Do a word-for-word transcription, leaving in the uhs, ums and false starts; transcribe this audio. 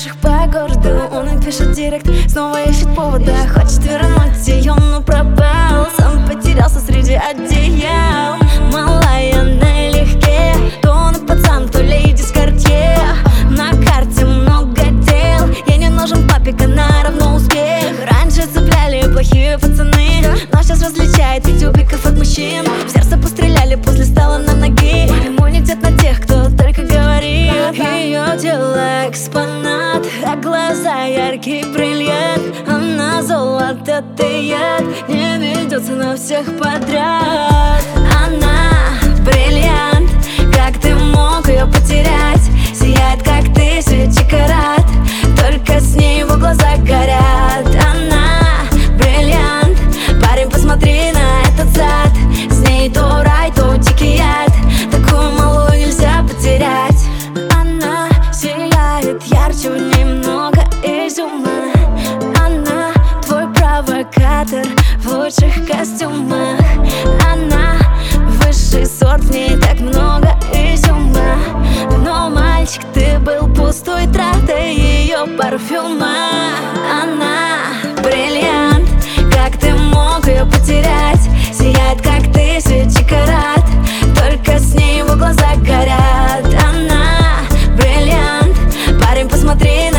афишах по городу. Он им пишет директ, снова ищет повода. Хочет вернуть ее, но пропал. Сам потерялся среди одеял. Малая налегке, то он пацан, то леди с Картье. На карте много дел, ей не нужен папик, она равно успех. Раньше цепляли плохие пацаны, но сейчас различает тюбиков от мужчин. В сердце постреляли, после стала на ноги. Иммунитет на тех, кто только говорит. Ее тело экспонат, а глаза яркий бриллиант. Она золото, ты яд, не ведется на всех подряд. Она бриллиант, как ты мог ее потерять? Сияет, как ты, свечи карат, только с ней его глаза горят. Она бриллиант, парень, посмотри на этот зад. С ней то рай, то дикий яд, такую малую нельзя потерять. Она сияет ярче, в ней много изюма. Она твой провокатор в лучших костюмах. Она высший сорт, в ней так много изюма. Но, мальчик, ты был пустой тратой ее парфюма. Она бриллиант, как ты мог ее потерять? Сияет, как ты, свечи карат, только с ней его глаза горят. Она бриллиант, парень, посмотри